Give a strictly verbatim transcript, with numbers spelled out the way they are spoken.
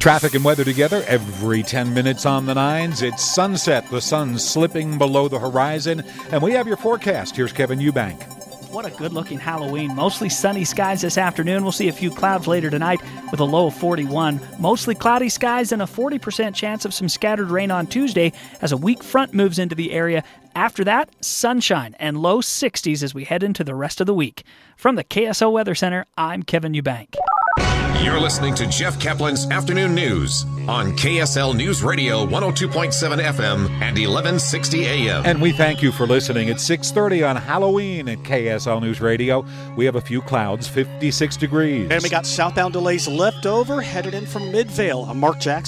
Traffic and weather together every ten minutes on the nines. It's sunset. The sun's slipping below the horizon. And we have your forecast. Here's Kevin Eubank. What a good-looking Halloween. Mostly sunny skies this afternoon. We'll see a few clouds later tonight with a low of forty-one. Mostly cloudy skies and a forty percent chance of some scattered rain on Tuesday as a weak front moves into the area. After that, sunshine and low sixties as we head into the rest of the week. From the K S L Weather Center, I'm Kevin Eubank. You're listening to Jeff Kaplan's Afternoon News on K S L News Radio one oh two point seven F M and eleven sixty A M. And we thank you for listening. It's six thirty on Halloween at K S L News Radio. We have a few clouds, fifty-six degrees. And we got southbound delays left over, headed in from Midvale. I'm Mark Jackson.